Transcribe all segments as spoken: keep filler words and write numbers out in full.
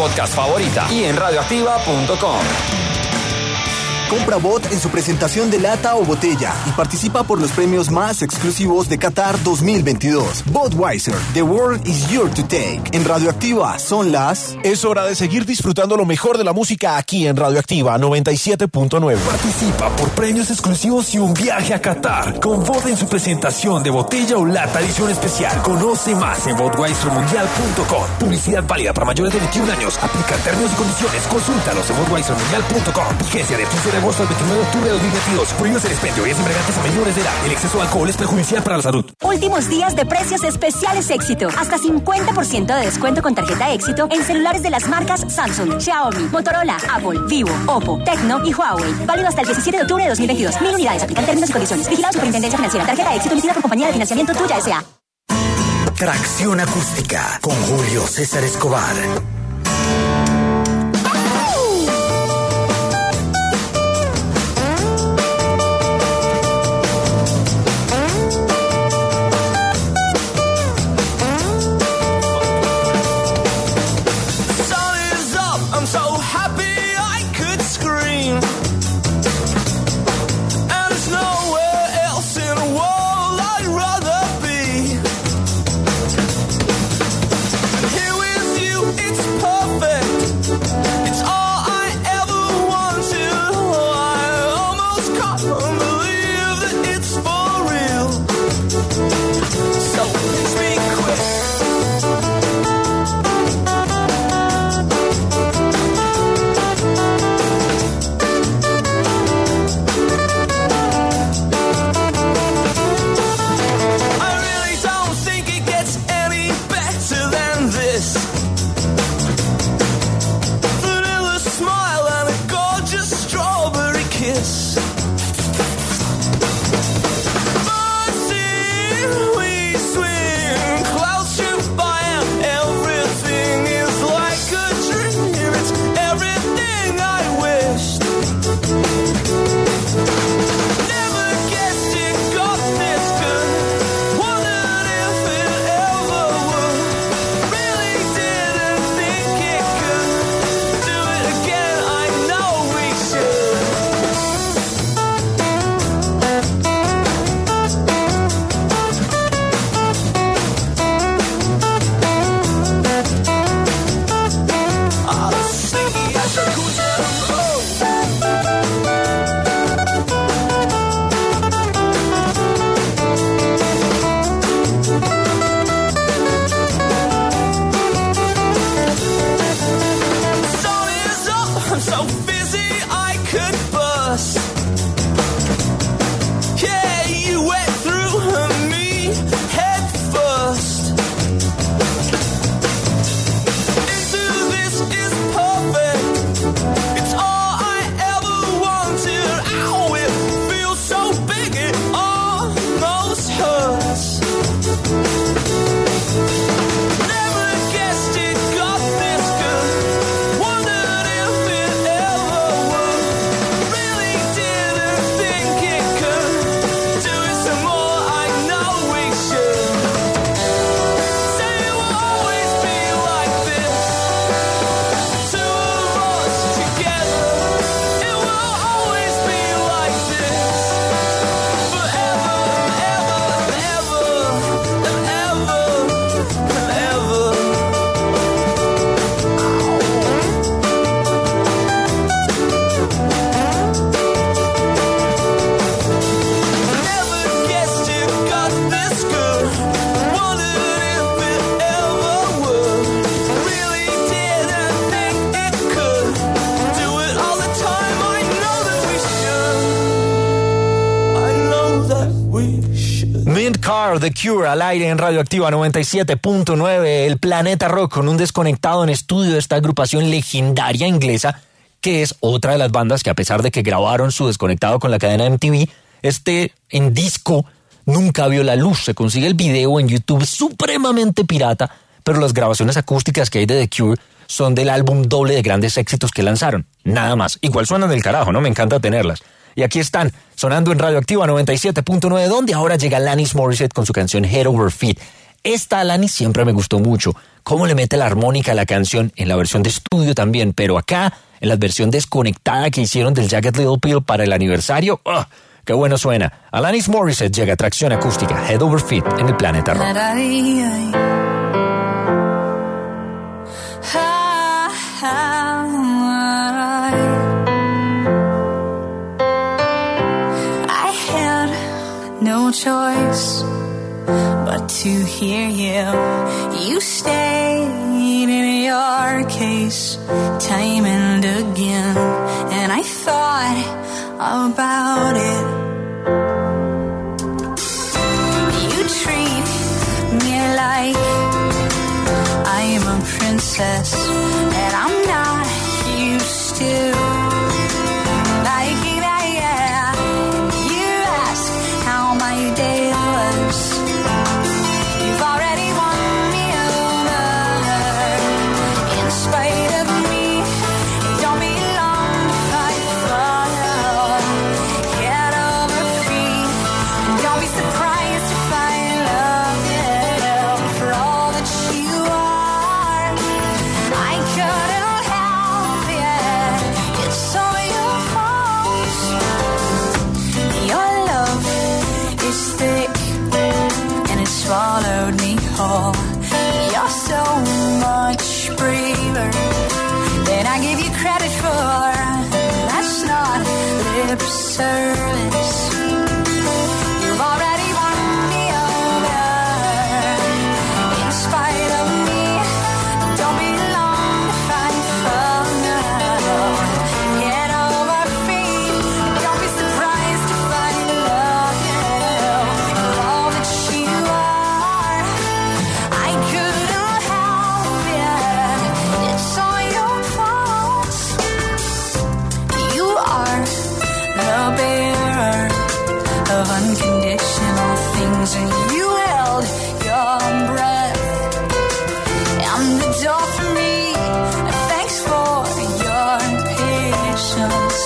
podcast favorita y en radioactiva punto com. Compra B O T en su presentación de lata o botella y participa por los premios más exclusivos de Qatar dos mil veintidós. Budweiser, the world is yours to take. En Radioactiva son las... Es hora de seguir disfrutando lo mejor de la música aquí en Radioactiva noventa y siete punto nueve. Participa por premios exclusivos y un viaje a Qatar con B O T en su presentación de botella o lata edición especial. Conoce más en budweiser mundial punto com. Publicidad válida para mayores de veintiún años. Aplica términos y condiciones. Consúltalos en budweiser mundial punto com. Vigencia de quince de agosto al veintinueve de octubre de dos mil veintidós. Prohíbes el expendio y es embriagantes a menores de edad. El exceso de alcohol es perjudicial para la salud. Últimos días de precios especiales Éxito. Hasta cincuenta por ciento de descuento con tarjeta Éxito en celulares de las marcas Samsung, Xiaomi, Motorola, Apple, Vivo, Oppo, Tecno y Huawei. Válido hasta el diecisiete de octubre de dos mil veintidós. Mil unidades. Aplican términos y condiciones. Vigilado Superintendencia Financiera. Tarjeta Éxito emitida por Compañía de Financiamiento Tuya S A. Tracción acústica con Julio César Escobar. The Cure al aire en Radioactiva noventa y siete punto nueve, el Planeta Rock con un desconectado en estudio de esta agrupación legendaria inglesa, que es otra de las bandas que a pesar de que grabaron su desconectado con la cadena M T V, este en disco nunca vio la luz. Se consigue el video en YouTube supremamente pirata, pero las grabaciones acústicas que hay de The Cure son del álbum doble de grandes éxitos que lanzaron, nada más. Igual suenan del carajo, ¿no? Me encanta tenerlas. Y aquí están, sonando en Radioactiva noventa y siete punto nueve, donde ahora llega Alanis Morissette con su canción Head Over Feet. Esta Alanis siempre me gustó mucho. Cómo le mete la armónica a la canción en la versión de estudio también, pero acá, en la versión desconectada que hicieron del Jagged Little Pill para el aniversario, ¡oh! ¡Qué bueno suena! Alanis Morissette llega a Tracción Acústica, Head Over Feet en el Planeta Rock. I had no choice but to hear you. You stayed in your case time and again, and I thought about it. You treat me like I'm a princess, and I'm not used to liking that, yeah. You ask how my day was. You've already won me over. In spite of me, it don't be long to fight for you. Get over feet, and don't be surprised if I love you for all that you are. I couldn't help it. It's all your fault. Your love is thick, and it swallowed me whole. You're so much braver than I give you credit for. That's not lip service. You've already won me over. In spite of me, don't be long to fight for now. Get over feet. Don't be surprised if I love you for all that you are. I couldn't help it. It's all your fault. You are the bearer of unconditional things, and you held your breath and the door for me. And thanks for your patience.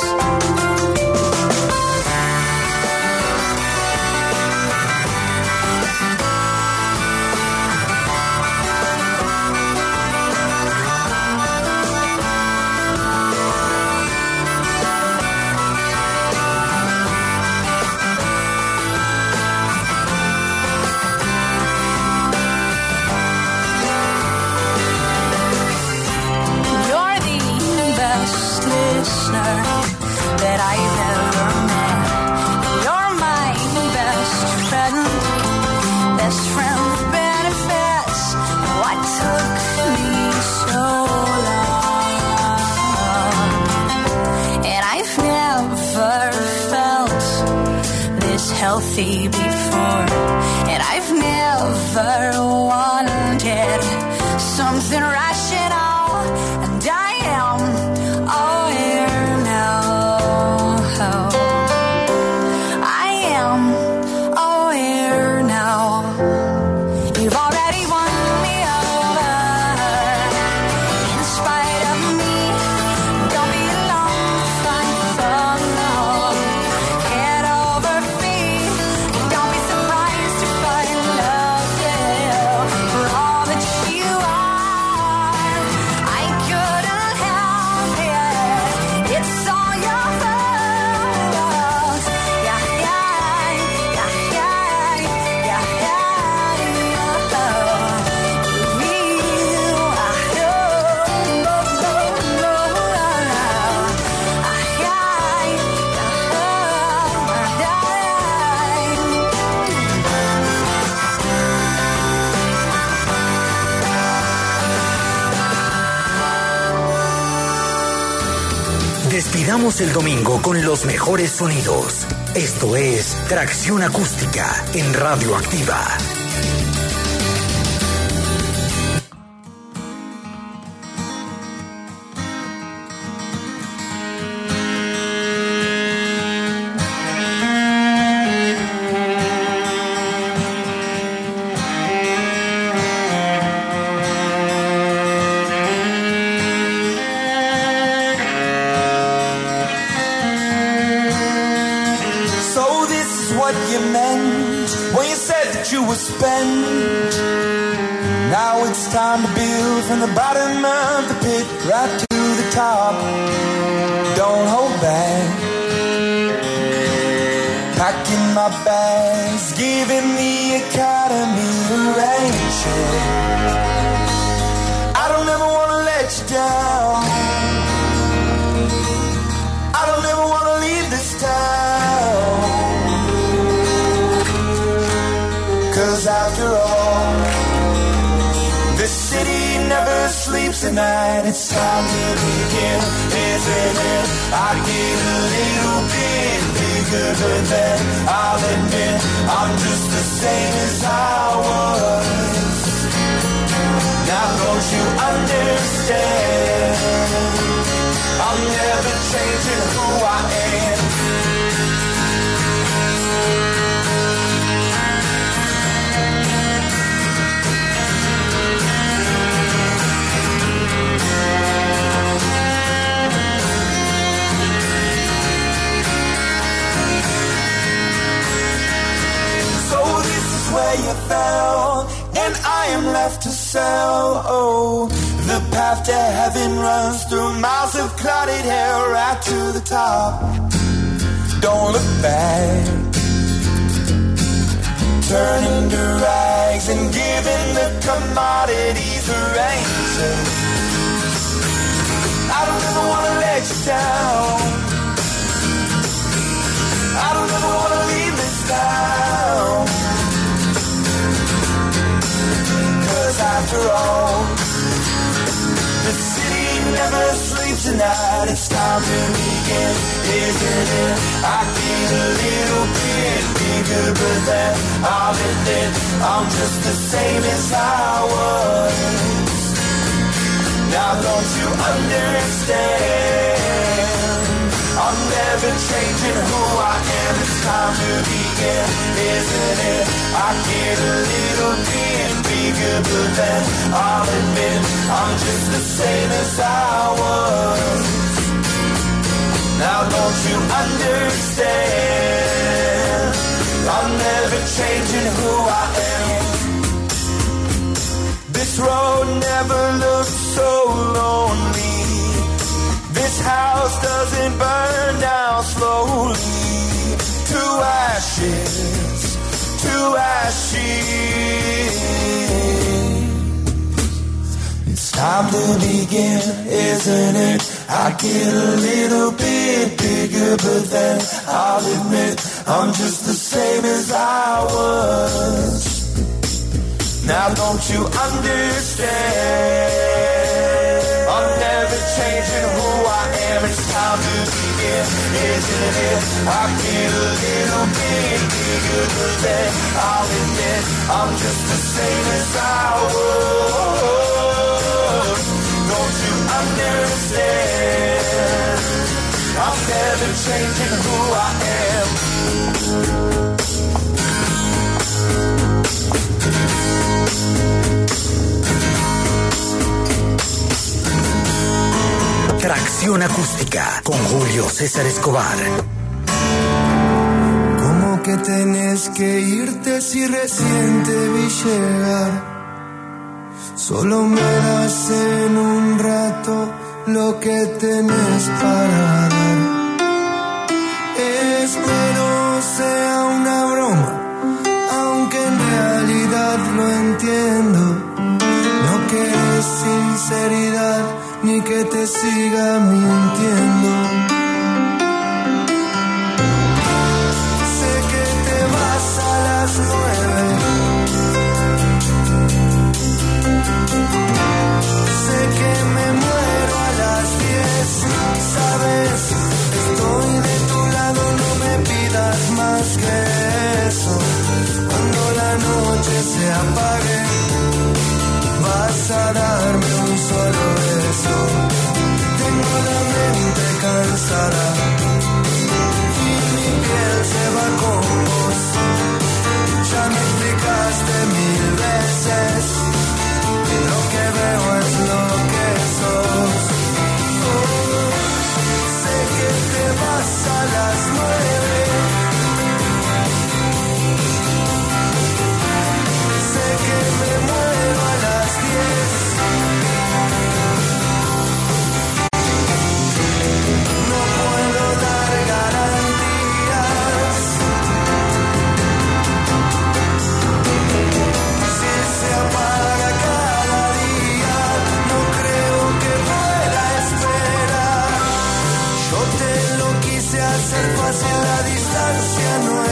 You're the best listener that I've ever met. You're my best friend, best friend with benefits. What took me so long? And I've never felt this healthy before. And I've never wanted something rational. And I am aware now. I am aware now. You've already won me over. In spite of me, don't be long to fight for love. Head over feet. Don't be surprised if I love you for all that you are. I couldn't help it. It's all your fault. Yeah, yeah, yeah, yeah, yeah, yeah, yeah. You, I know, no, no, no. Despidamos el domingo con los mejores sonidos. Esto es Tracción Acústica en Radioactiva. So this is what you meant when you said that you would spend it's time to build from the bottom of the pit right to the top. Don't hold back. Packing my bags, giving the academy a rain check. I don't ever wanna let you down. I don't ever wanna leave this town. 'Cause after all, this city never sleeps at night. It's time to begin, isn't it? I get a little bit bigger, but then I'll admit I'm just the same as I was. Now don't you understand? I'm never changing who I am. Where you fell, and I am left to sell. Oh, the path to heaven runs through miles of clouded hair right to the top. Don't look back. Turning to rags and giving the commodities a ransom. I don't ever want to let you down. I don't ever want to leave this town. 'Cause after all, the city never sleeps at night. It's time to begin, isn't it? I get a little bit bigger, but then I'll admit I'm just the same as I was. Now don't you understand? I'm never changing who I am. It's time to begin, isn't it? I get a little bit bigger, but then I'll admit I'm just the same as I was. Now don't you understand? I'm never changing who I am. This road never looked so lonely. This house doesn't burn down slowly. To ashes, to ashes. It's time to begin, isn't it? I get a little bit bigger, but then I'll admit I'm just the same as I was. Now don't you understand? I'm never changing who I am. It's time to begin, isn't it? I get a little bit bigger, but then I'll admit I'm just the same as I was. Don't you understand? I'm never changing who I am. Tracción acústica con Julio César Escobar. ¿Cómo que tenés que irte si recién te vi llegar? Solo me das en un rato lo que tenés para dar. Espero sea una broma, aunque en realidad lo entiendo. No querés sinceridad ni que te siga mintiendo. Sé que te vas a las nueve. Sé que me muero a las diez. Sabes, estoy de tu lado, no me pidas más que eso. Cuando la noche se apague, vas a darme un solo beso. Tengo la mente cansada.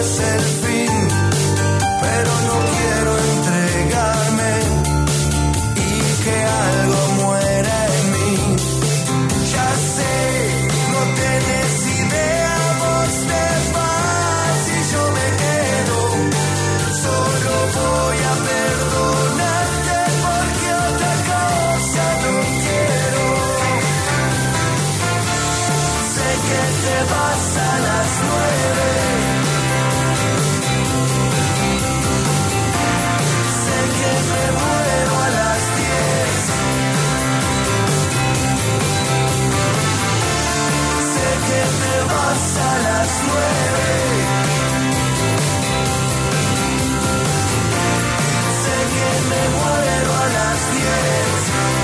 es el fin, pero no quiero entregarme y que algo muera en mí. Ya sé, no tenés idea, vos te vas y yo me quedo. Solo voy a perdonarte porque otra cosa no quiero. Sé que te vas a las nueve. Sé que me muero a las diez. Sé que te vas a las nueve. Sé que me muero a las diez.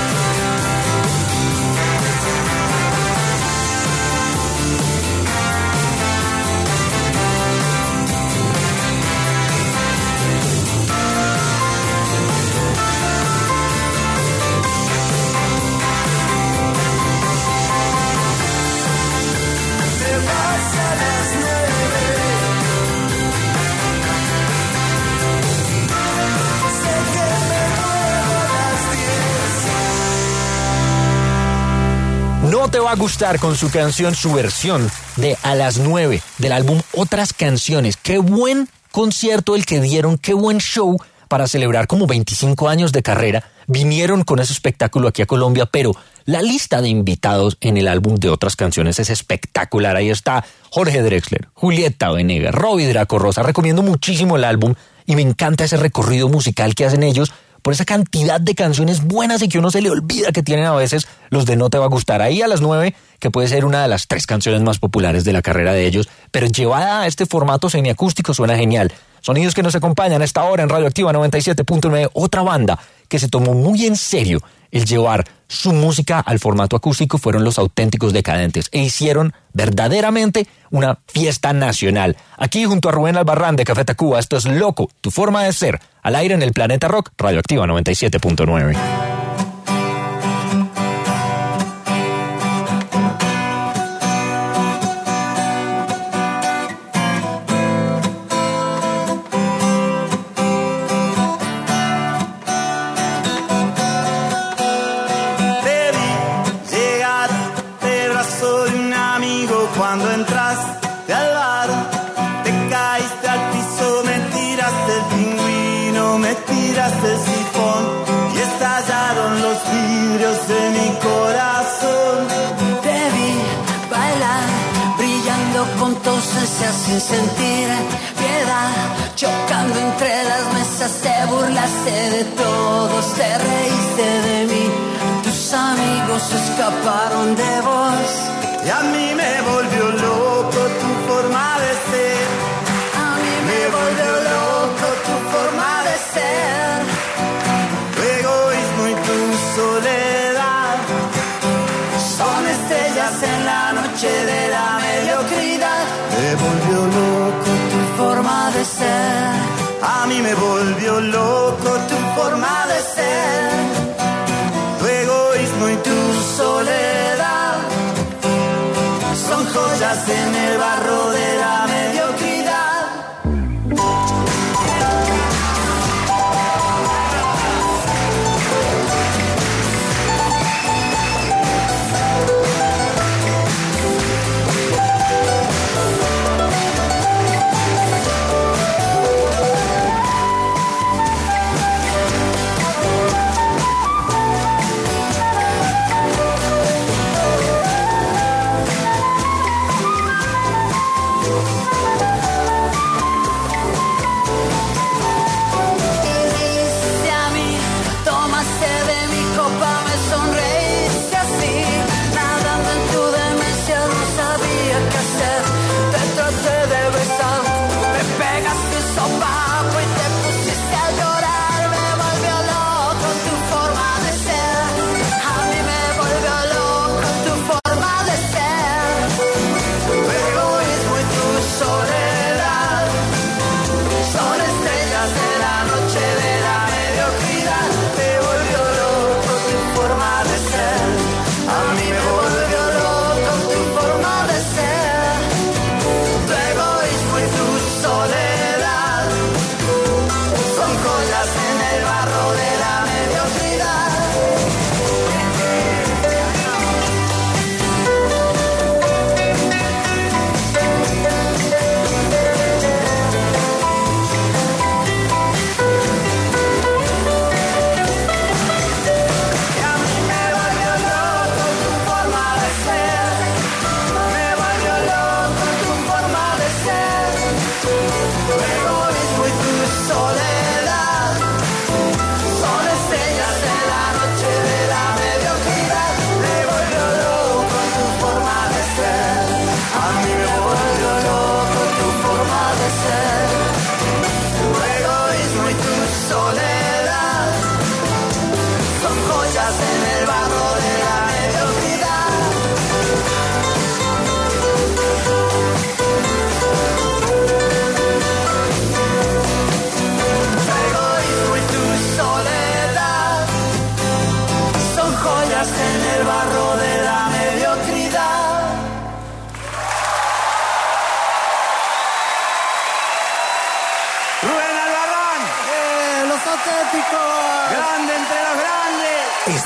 Te vas a las nueve. Sé que me muero a las diez. No te va a gustar con su canción, su versión de A las nueve del álbum Otras Canciones. Qué buen concierto el que dieron, qué buen show para celebrar como veinticinco años de carrera. Vinieron con ese espectáculo aquí a Colombia, pero la lista de invitados en el álbum de Otras Canciones es espectacular. Ahí está Jorge Drexler, Julieta Venegas, Robbie Draco Rosa. Recomiendo muchísimo el álbum y me encanta ese recorrido musical que hacen ellos por esa cantidad de canciones buenas y que uno se le olvida que tienen a veces los de No te va a gustar. Ahí A las nueve, que puede ser una de las tres canciones más populares de la carrera de ellos, pero llevada a este formato semiacústico suena genial. Sonidos que nos acompañan a esta hora en Radioactiva noventa y siete punto nueve. Otra banda que se tomó muy en serio el llevar su música al formato acústico fueron Los Auténticos Decadentes e hicieron verdaderamente una fiesta nacional. Aquí junto a Rubén Albarrán de Café Tacuba, esto es Loco, tu forma de ser, al aire en el Planeta Rock, Radioactiva noventa y siete punto nueve. Te vi llegar de brazo de un amigo cuando entraste al bar. Te caíste al piso, me tiraste el pingüino, me tiraste el sifón y estallaron los vidrios de mi corazón. Te vi bailar, brillando con tu ausencia sin sentir piedad, chocando entre las mesas, te burlaste de todos, te reíste de mí, tus amigos escaparon de vos. Y a mí me volvió loco tu forma de ser. A mí me volvió loco tu forma de ser. Tu egoísmo y tu soledad Son estrellas en la noche de la mediocridad. me volvió loco tu Forma de ser. A mí me volvió loco tu forma de ser. Tu egoísmo y tu soledad son joyas en el barro de la mediocridad.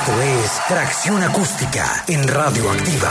Esto es Tracción Acústica en Radio Activa.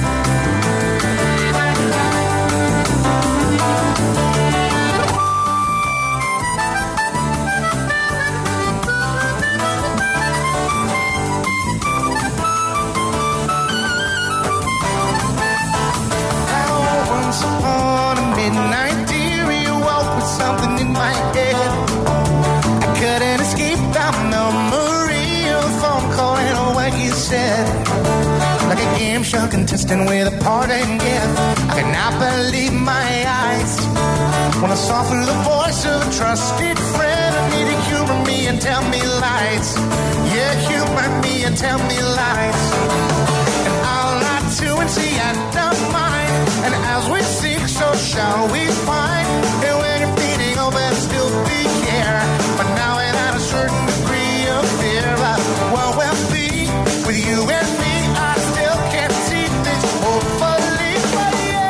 Midnight dear, you woke with something in my head. I couldn't escape that memory of a phone call and what you said. Like a game show contestant with a parting gift, I could not believe my eyes when I saw through the voice of a trusted friend. I need to humor me and tell me lies. Yeah, humor me and tell me lies. And I'll lie to and see I don't mind. And as we seek, so shall we find. And when you're feeding, oh, better still be here. But now without a certain degree of fear, but what will be with you and me, I still can't see this hopefully. But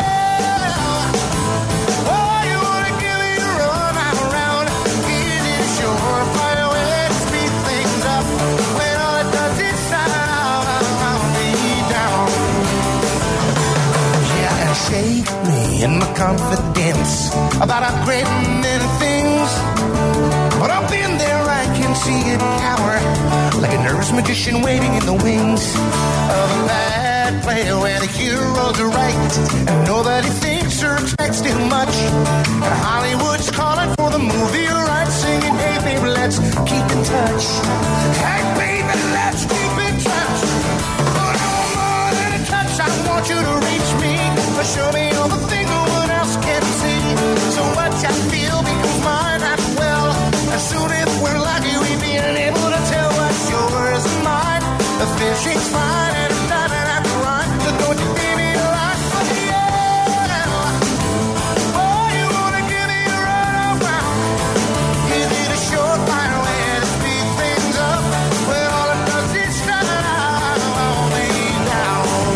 yeah, oh, you wanna give me a run around? Is it a surefire way to speed things up? When all it does is sound me down. Shake me in my confidence about how great many things. But up in there I can see it cower like a nervous magician waiting in the wings of a bad play where the heroes are right and nobody thinks or expects too much. And Hollywood's calling for the movie right, singing, hey baby, let's keep in touch. Hey baby, let's keep in touch. Oh, no more than a touch, I want you to reach me. Show me all the things no one else can see. So what I feel becomes mine as well. As soon as we're lucky, we be able to tell what's yours and mine. The fishing's fine and it's not an after rhyme. So don't you give me a line, but yeah. Oh, you wanna give me a run around? Is it a surefire way to speed things up? Well, all it does is shut me down.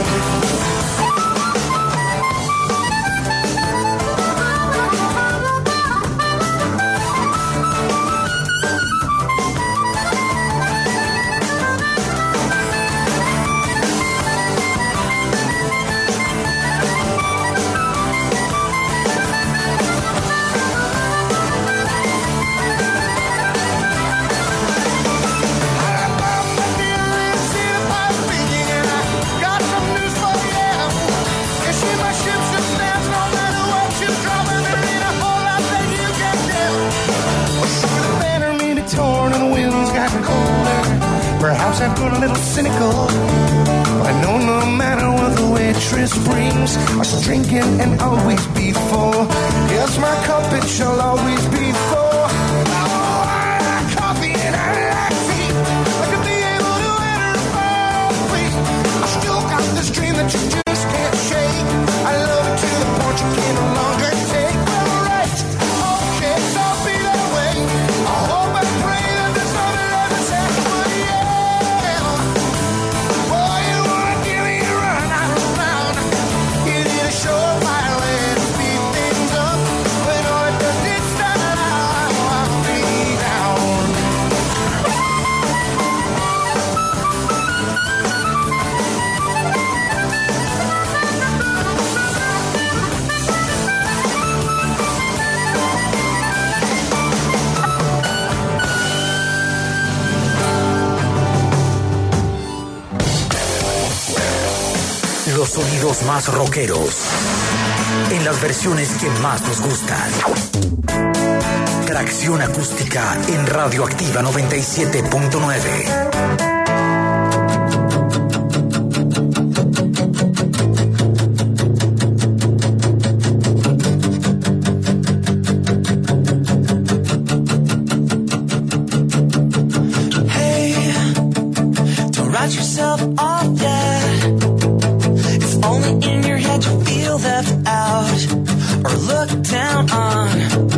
Perhaps I've grown a little cynical. I know no matter what the waitress brings, us drinking and always be full. Yes, my cup it shall always be full. Oh, I like coffee and I like tea. I could be able to enter a bar, please. I still got this dream that you just can't shake. I love it to the point you can no longer take. All right, okay, so I'll be that way. I hope and pray that there's nothing left to say. But yeah. Los sonidos más rockeros en las versiones que más nos gustan. Tracción Acústica en Radio Activa noventa y siete punto nueve. Yourself off that. It's only in your head you feel left out or looked down on.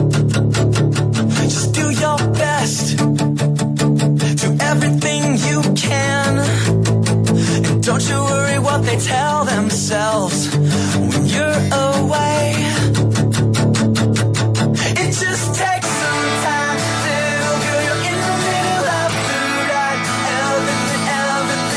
Just do your best. Do everything you can. And don't you worry what they tell themselves when you're away. It just takes some time to feel good. You're in the middle of the ride. Elephant, elephant.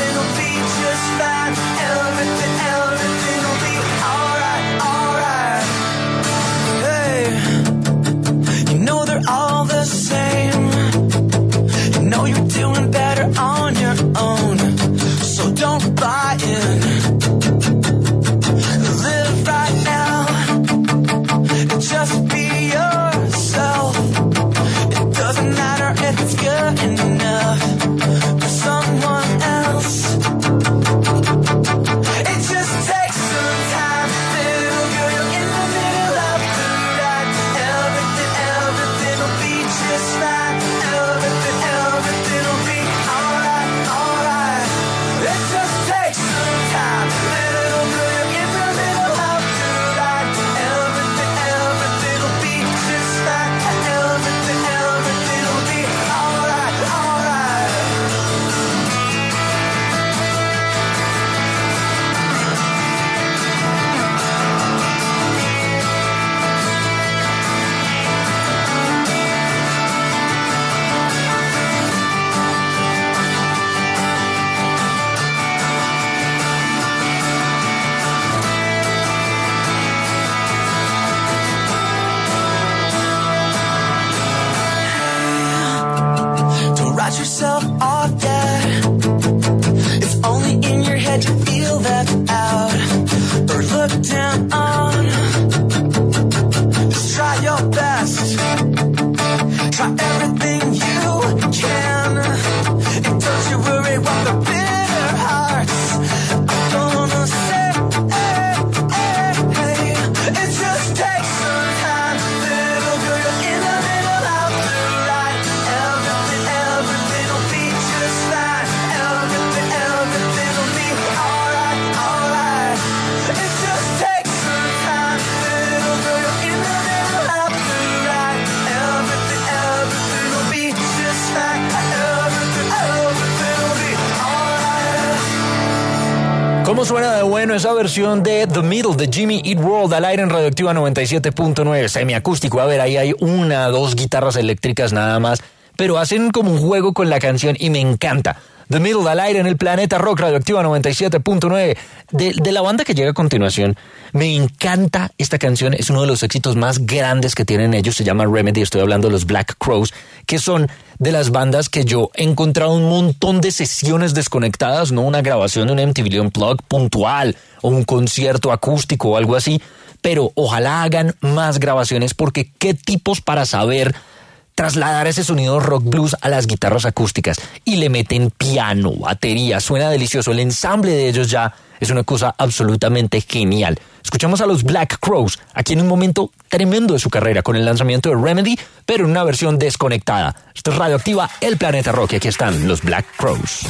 yourself off yet. It's only in your head you feel left out or looked down on. Just try your best. Try everything you can. And don't you worry what the bitter hearts are gonna say. Hey, hey, hey. It just takes some time. Little girl, you're in the middle of the ride. Everything, everything will be just fine. Everything, everything will be alright, alright. It just takes some time. Little girl, you're in the middle of the ride. Everything, everything will be just fine. Everything, everything will be alright. ¿Cómo suena de bueno esa versión de The Middle de Jimmy Eat World al aire en Radioactiva noventa y siete punto nueve? Semiacústico, a ver, ahí hay una, dos guitarras eléctricas nada más, pero hacen como un juego con la canción y me encanta. The Middle al aire en el Planeta Rock, Radioactiva noventa y siete punto nueve. De, de la banda que llega a continuación, me encanta esta canción, es uno de los éxitos más grandes que tienen ellos, se llama Remedy, estoy hablando de los Black Crowes, que son de las bandas que yo he encontrado un montón de sesiones desconectadas, no una grabación de un M T V Unplugged puntual o un concierto acústico o algo así, pero ojalá hagan más grabaciones porque qué tipos para saber trasladar ese sonido rock blues a las guitarras acústicas y le meten piano, batería, suena delicioso, el ensamble de ellos ya es una cosa absolutamente genial. Escuchamos a los Black Crowes aquí en un momento tremendo de su carrera con el lanzamiento de Remedy, pero en una versión desconectada. Esto es Radioactiva, el Planeta Rock, y aquí están los Black Crowes.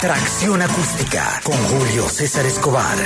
Tracción Acústica con Julio César Escobar.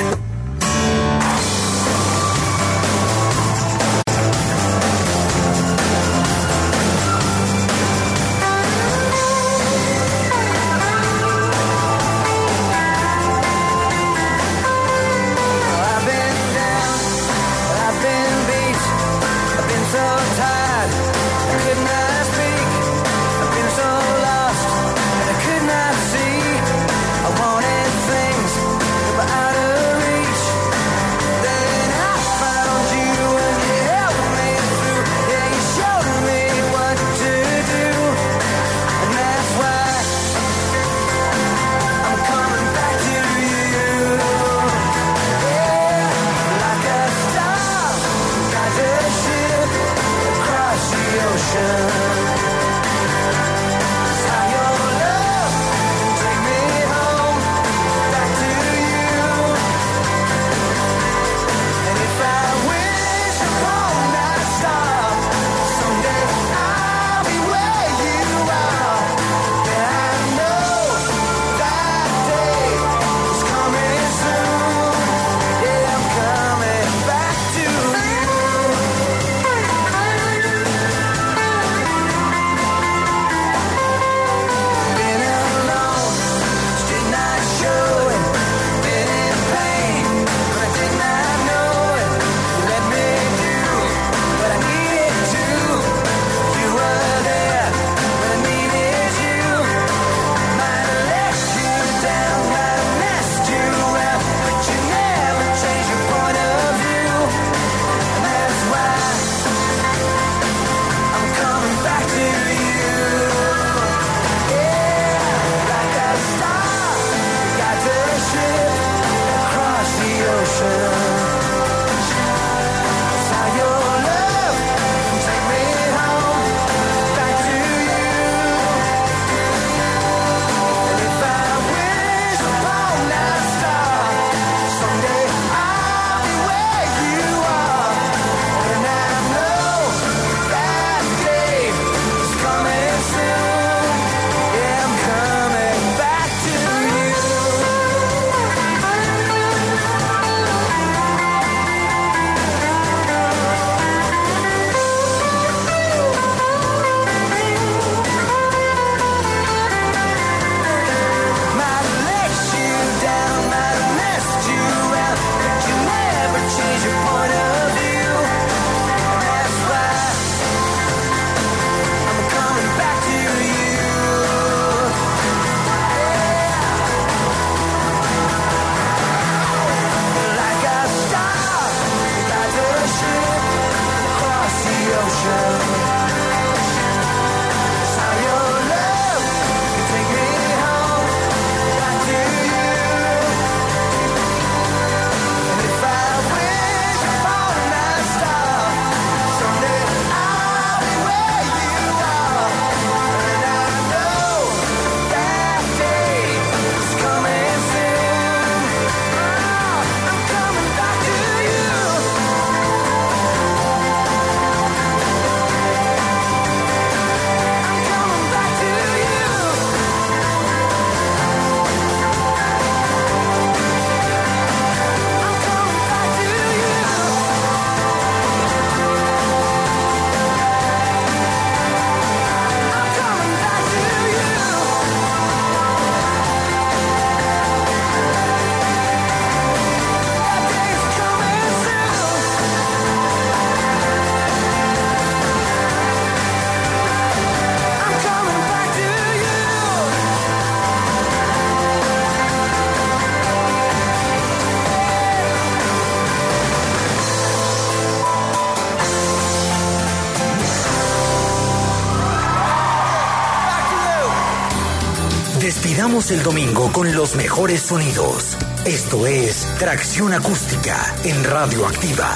Despidamos el domingo con los mejores sonidos. Esto es Tracción Acústica en Radio Activa.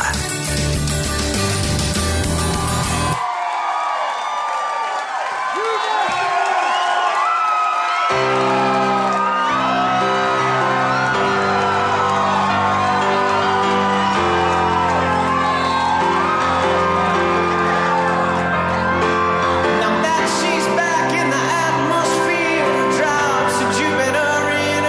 Now that she's back in the atmosphere, drops to Jupiter in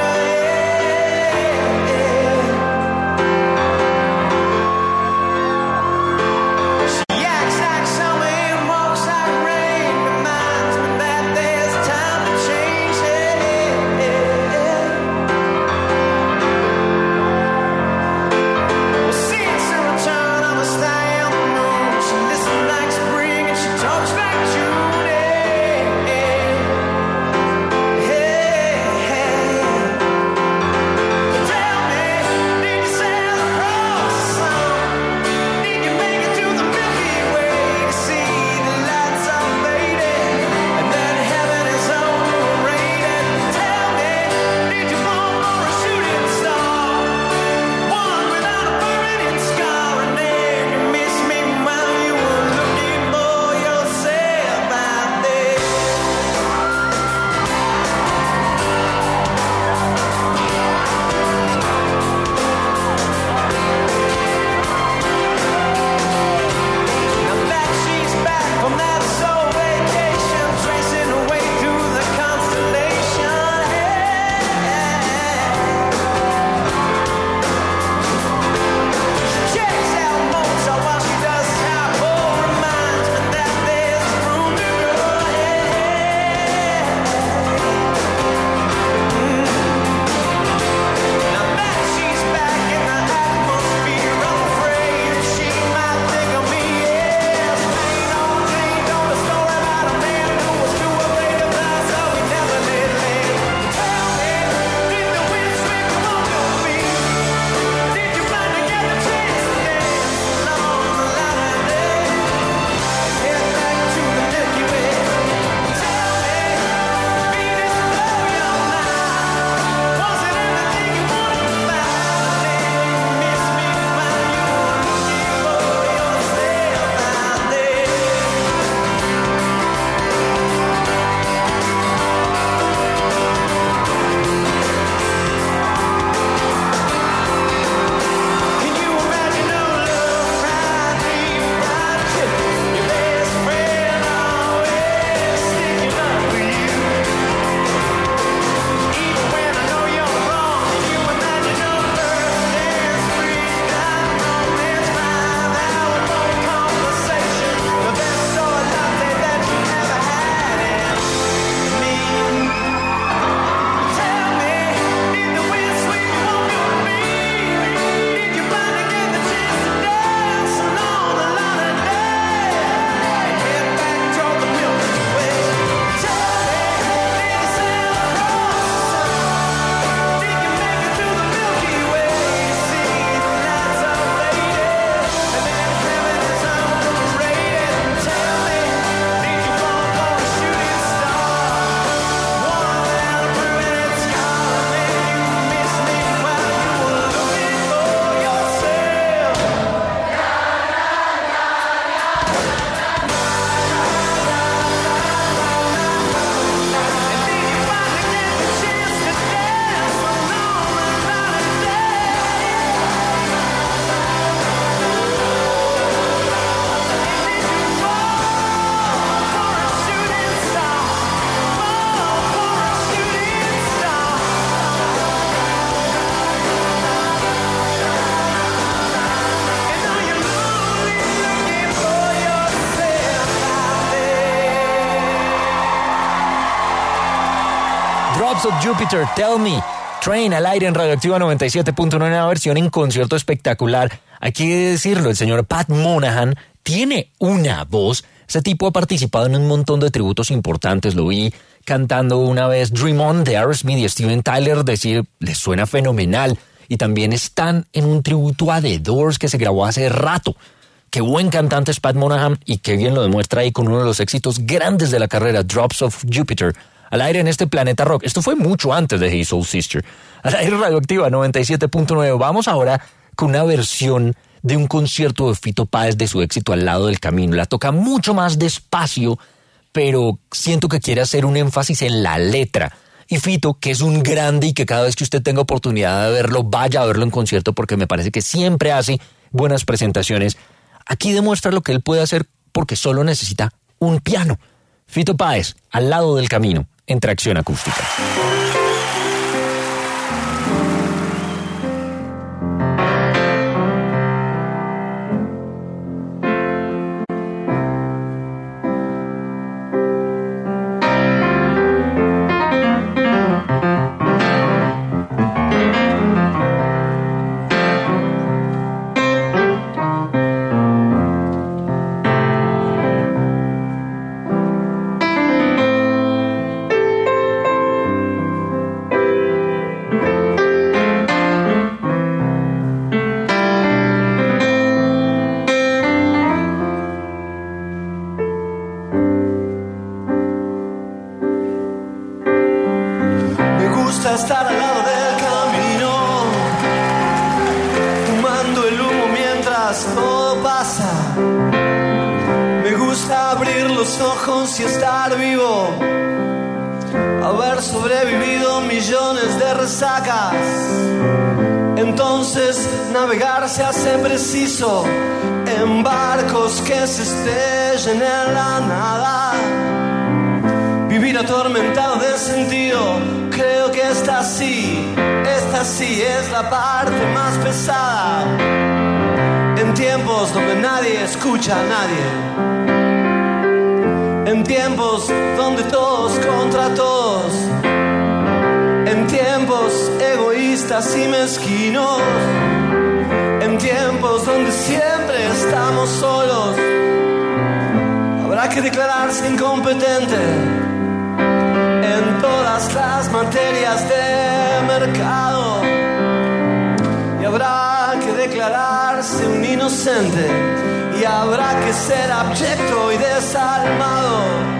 Drops of Jupiter, Tell Me. Train al aire en Radioactiva noventa y siete punto nueve, una versión en concierto espectacular. Hay que decirlo, el señor Pat Monahan tiene una voz. Ese tipo ha participado en un montón de tributos importantes. Lo vi cantando una vez Dream On de Aerosmith y Steven Tyler, decir, les suena fenomenal. Y también están en un tributo a The Doors que se grabó hace rato. Qué buen cantante es Pat Monahan y qué bien lo demuestra ahí con uno de los éxitos grandes de la carrera, Drops of Jupiter. Al aire en este Planeta Rock. Esto fue mucho antes de Hey Soul Sister. Al aire Radioactiva noventa y siete punto nueve. Vamos ahora con una versión de un concierto de Fito Páez de su éxito Al lado del camino. La toca mucho más despacio, pero siento que quiere hacer un énfasis en la letra. Y Fito, que es un grande y que cada vez que usted tenga oportunidad de verlo, vaya a verlo en concierto porque me parece que siempre hace buenas presentaciones. Aquí demuestra lo que él puede hacer porque solo necesita un piano. Fito Páez, Al lado del camino, en Tracción Acústica. Estar al lado del camino, fumando el humo mientras todo pasa. Me gusta abrir los ojos y estar vivo, haber sobrevivido millones de resacas. Entonces navegar se hace preciso en barcos que se estrellen en la nada. Vivir atormentado de sentido, creo que esta sí, esta sí es la parte más pesada. En tiempos donde nadie escucha a nadie, en tiempos donde todos contra todos, en tiempos egoístas y mezquinos, en tiempos donde siempre estamos solos, habrá que declararse incompetente en todas las materias de mercado y habrá que declararse un inocente y habrá que ser abyecto y desalmado.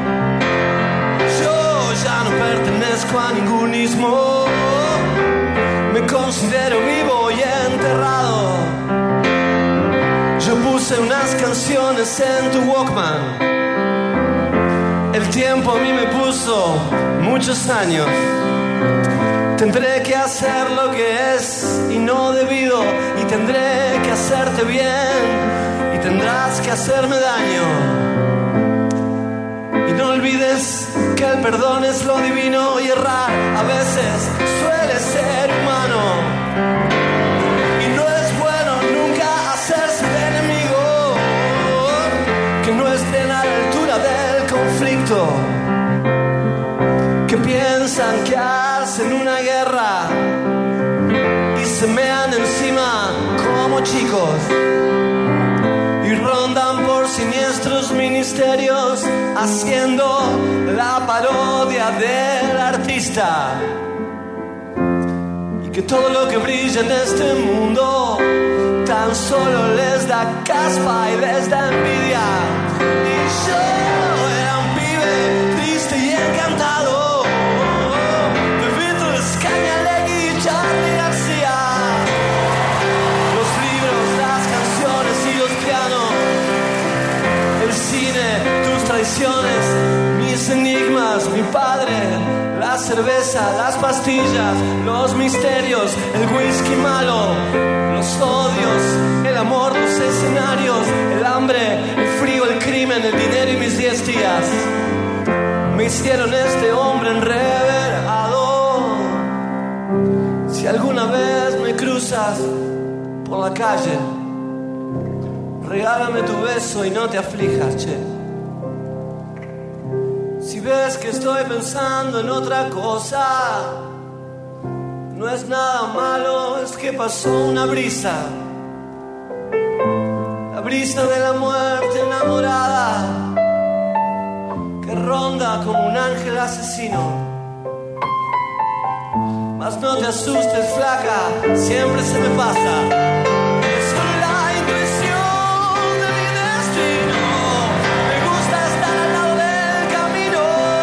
Yo ya no pertenezco a ningún ismo, me considero vivo y enterrado. Yo puse unas canciones en tu Walkman, el tiempo a mí me puso muchos años. Tendré que hacer lo que es y no debido, y tendré que hacerte bien y tendrás que hacerme daño. Y no olvides que el perdón es lo divino y errar a veces suele ser humano. Y no es bueno nunca hacerse de enemigo que no estén a la altura del conflicto, que piensan que hacen una guerra y se mean encima como chicos y rondan por siniestros ministerios haciendo la parodia del artista, y que todo lo que brilla en este mundo tan solo les da caspa y les da envidia. Y yo era un pibe triste y encantado de Beatles, Cañalegui y Charly García. Los libros, las canciones y los pianos, el cine, tus traiciones, mis enigmas, mi padre, la cerveza, las pastillas, los misterios, el whisky malo, los odios, el amor, los escenarios, el hambre, el frío, el crimen, el dinero y mis diez días me hicieron este hombre enreverado. Si alguna vez me cruzas por la calle, regálame tu beso y no te aflijas, che. Si ves que estoy pensando en otra cosa, no es nada malo, es que pasó una brisa. La brisa de la muerte enamorada que ronda como un ángel asesino. Mas no te asustes, flaca, siempre se me pasa. Es solo la intuición de mi destino. Me gusta estar al lado del camino,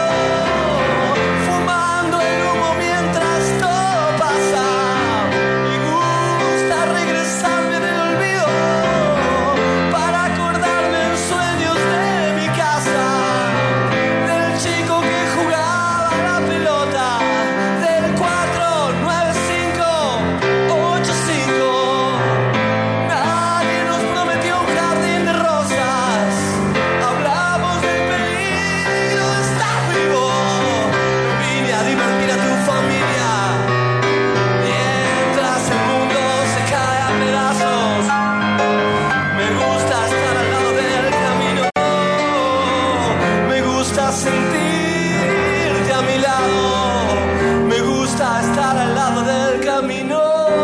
fumando el humo mientras todo pasa. Me gusta regresarme del olvido para acordarme en sueños de mi casa, del chico que jugaba a la pelota, del cuatro nueve cinco ocho cinco. Nadie nos prometió un jardín de rosas. Hablamos del peligro de estar vivo. No vine a divertir a tu familia mientras el mundo se cae a pedazos. Me gusta estar al lado del camino. Me gusta sentirte a mi lado. Me gusta estar al lado del camino.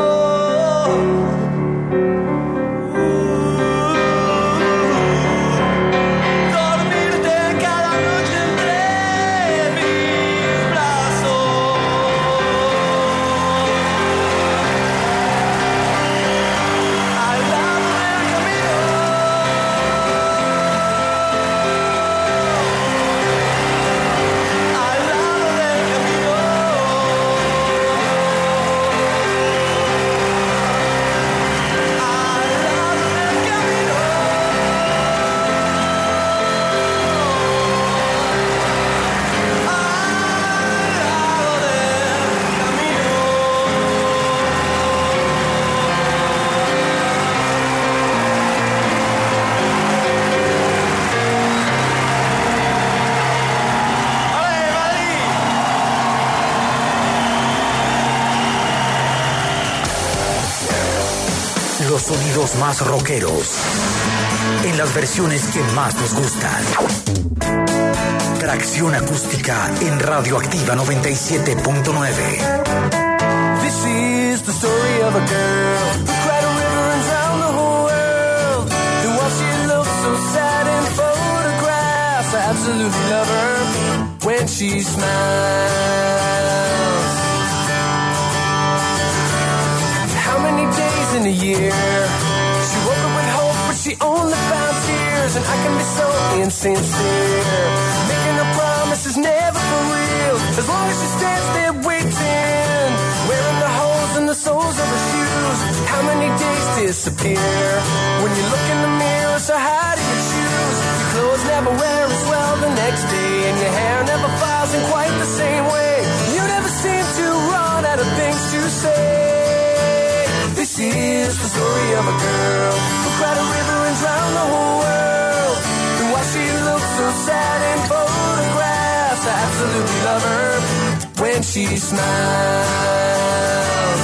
Dormirte cada noche entre mis brazos. Al lado del camino. Al lado del camino. Al lado del camino. Los sonidos más rockeros en las versiones que más nos gustan. Tracción acústica en Radioactiva noventa y siete punto nueve. This is the story of a girl who cried a river and drowned the whole world. And while she looks so sad in photographs, I absolutely love her when she smiles. How many days in a year she woke up with hope, but she only found tears. And I can be so insincere, making her promises never for real. As long as she stands there waiting, wearing the holes in the soles of her shoes. How many days disappear when you look in the mirror? So how do you choose? Your clothes never wear as well the next day, and your hair never files in quite the same way. You never seem to run out of things to say. This is the story of a girl who cried a river and drowned the whole world. And while she looks so sad in photographs, I absolutely love her when she smiles.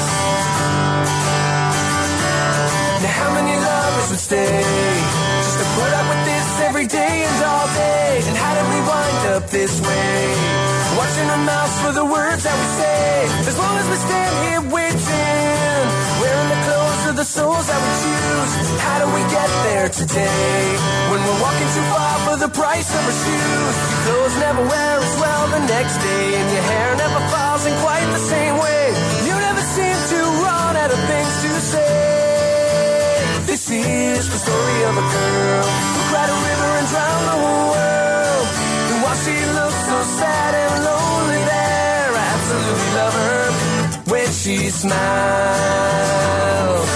Now how many lovers would stay just to put up with this every day and all day? And how did we wind up this way, watching our mouths for the words that we say? As long as we stand here waiting, wearing the clothes of the souls that we choose. How do we get there today when we're walking too far for the price of our shoes? Your clothes never wear as well the next day, and your hair never falls in quite the same way. You never seem to run out of things to say. This is the story of a girl who cried a river and drowned the whole world. And while she looks so sad and lonely there, I absolutely love her when she smiles.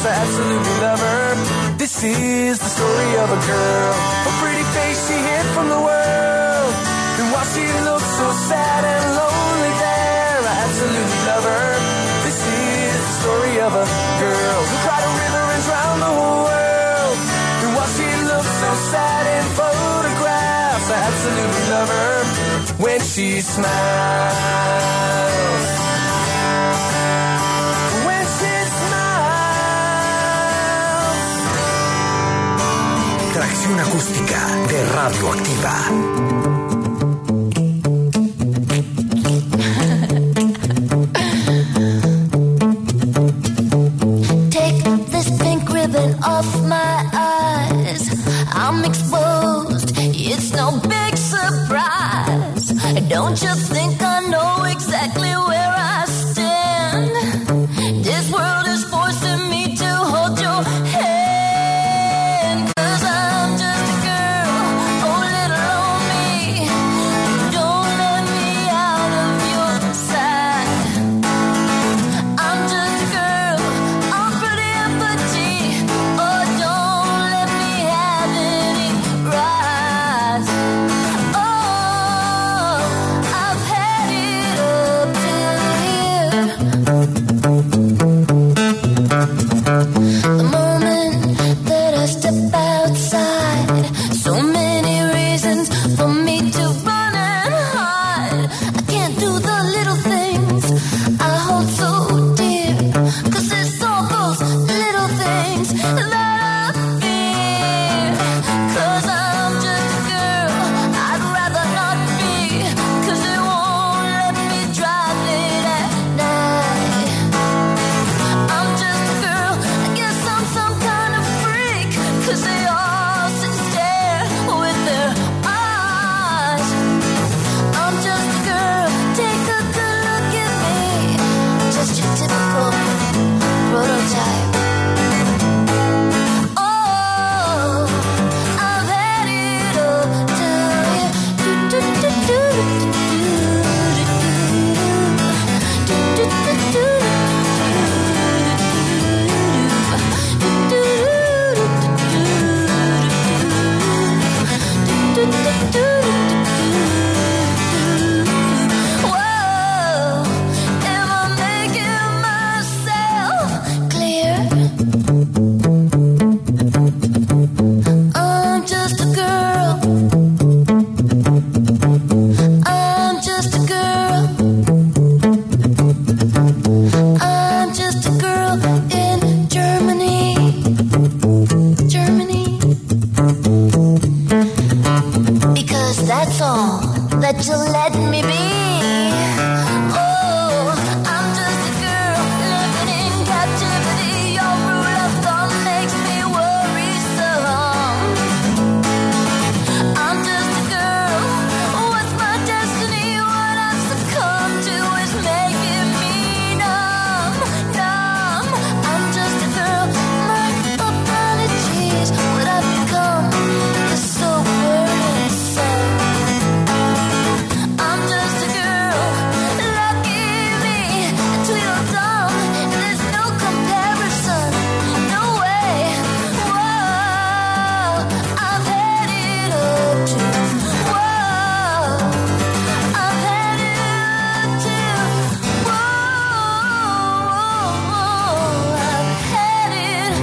I absolutely love her. This is the story of a girl, a pretty face she hid from the world. And while she looks so sad and lonely there, I absolutely love her. This is the story of a girl who cried a river and drowned the whole world. And while she looks so sad in photographs, I absolutely love her when she smiles. When she smiles. Tracción acústica de Radioactiva. Off my eyes, I'm exposed. It's no big surprise. Don't you think I know exactly where I stand? This world is forcing me to hold your hand. 'Cause I'm just a girl, oh little old me. Don't let me out of your sight. I'm just a girl, I'm pretty and petite. Oh, don't let me have any rights. Oh, I've had it up till here. The moment that I step outside, so many reasons for me to run and hide. I can't do the little things I hold so dear, 'cause it's all those little things that I fear. 'Cause I'm just a girl, I'd rather not be, 'cause it won't let me drive late at night. I'm just a girl, I guess I'm some kind of freak, 'cause they all sit and stare with their eyes. I'm just a girl, take a good look at me, just your typical prototype. Oh, I've had it up till here. Do, do, do, do, do, do, do, do, do, whoa, am I making myself clear? I'm just a girl. I'm just a girl. I'm just a girl in Germany. Germany. Because that's all that you let me be. Oh, I'm just a girl living in captivity. Your rule of thumb makes me worrisome. I'm just a girl. What's my destiny? What I've succumbed to is making me numb, numb. I'm just a girl. My apologies. What I've become is so burdensome. I'm just a girl, lucky me, Tweedledum. There's no comparison, no way. Whoa, I've had it up to. Whoa, I've had it up to. Whoa, I've had it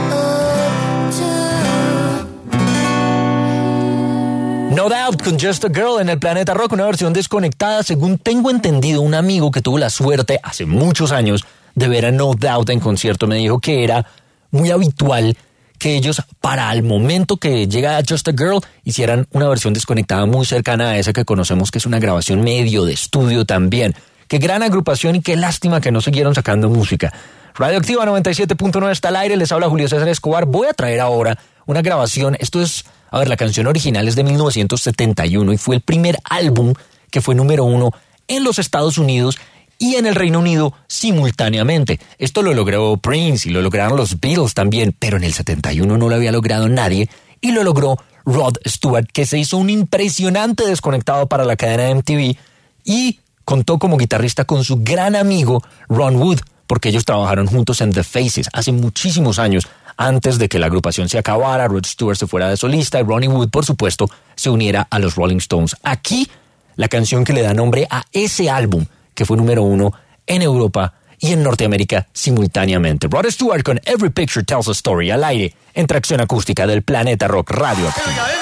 up to. No Doubt con Just a Girl en el Planeta Rock, una versión desconectada. Según tengo entendido, un amigo que tuvo la suerte hace muchos años de ver a No Doubt en concierto me dijo que era muy habitual que ellos, para el momento que llega Just a Girl, hicieran una versión desconectada muy cercana a esa que conocemos, que es una grabación medio de estudio también. Qué gran agrupación y qué lástima que no siguieron sacando música. Radioactiva noventa y siete punto nueve está al aire, les habla Julio César Escobar. Voy a traer ahora una grabación, esto es, a ver, la canción original es de mil novecientos setenta y uno y fue el primer álbum que fue número uno en los Estados Unidos y en el Reino Unido simultáneamente. Esto lo logró Prince y lo lograron los Beatles también, pero en el setenta y uno no lo había logrado nadie y lo logró Rod Stewart, que se hizo un impresionante desconectado para la cadena M T V y contó como guitarrista con su gran amigo Ron Wood, porque ellos trabajaron juntos en The Faces hace muchísimos años, antes de que la agrupación se acabara, Rod Stewart se fuera de solista y Ronnie Wood, por supuesto, se uniera a los Rolling Stones. Aquí, la canción que le da nombre a ese álbum, que fue número uno en Europa y en Norteamérica simultáneamente. Rod Stewart con Every Picture Tells a Story, al aire, en Tracción Acústica del Planeta Rock Radio Activa.